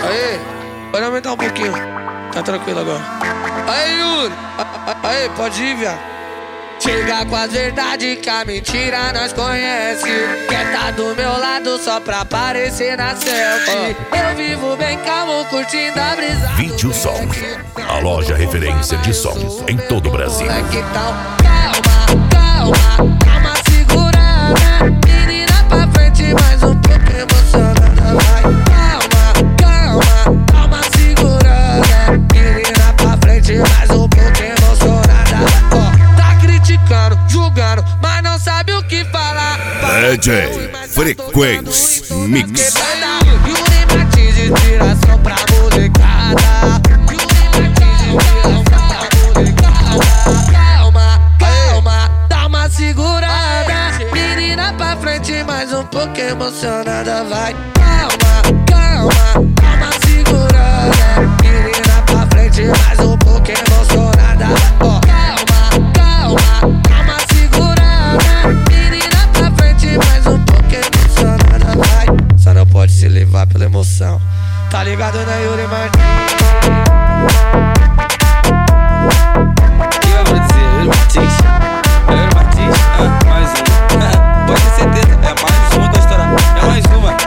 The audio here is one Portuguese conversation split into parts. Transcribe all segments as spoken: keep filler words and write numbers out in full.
Aê, pode aumentar um pouquinho. Tá tranquilo agora. Aê, Yuri. Aê, pode ir, viado. Chega com as verdades que a mentira nós conhece. Quer tá do meu lado só pra aparecer na selfie. Eu vivo bem calmo, curtindo a brisa. Vídeo Som, a loja referência de som em todo o Brasil. Que tal? Calma, calma, calma, segurada. Menina pra frente, mais um pouco emocionada. Vai, calma, calma, calma, segurada. Menina pra frente, mais um pouco emocionada. Ó, tá criticando, julgando, mas não sabe o que falar. D J Frequência Mix. Yuri Martins de tiração pra molecada. Yuri Martins de tiração pra molecada. Calma, calma, dá uma segurada. Menina pra frente, mais um pouco emocionada. Vai, calma, calma, dá uma segurada. Menina pra frente, mais um pouco emocionada. Ó, calma, calma, dá uma segurada. Menina pra frente, mais um pouco emocionada. Vai, só não pode se levar pela emoção. Tá ligado, né, Yuri Martins? O que eu vou dizer? Yuri Martins. É Yuri Martins? Ah, mais um. Pode ter certeza, é mais uma que eu estourar. É mais uma.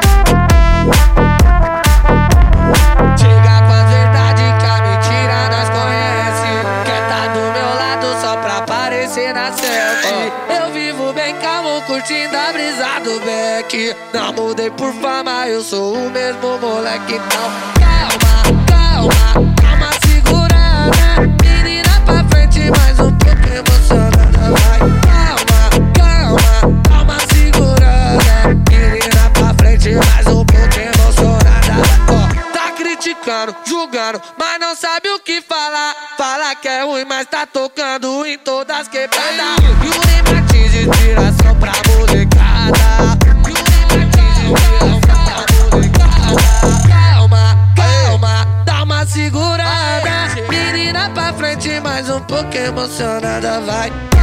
Chega com as verdades que a mentira nós conhece. Quer tá do meu lado só pra aparecer na selfie. Eu vivo bem calmo, curtindo a brisa do Beck. Não mudei por fama, eu sou o mesmo moleque. Então calma, calma, calma, segurada. Menina pra frente, mais um pouco emocionada. Vai, calma, calma, calma, segurada. Menina pra frente, mais um pouco emocionada. Ó, tá criticando, julgando, mas não sabe o que falar. Fala que é ruim, mas tá tocando em todas quebradas. Yuri Martins de tiração pra molecada. Yuri Martins de tiração pra molecada. Calma, calma, dá uma segurada. Menina pra frente, mais um pouco emocionada. Vai.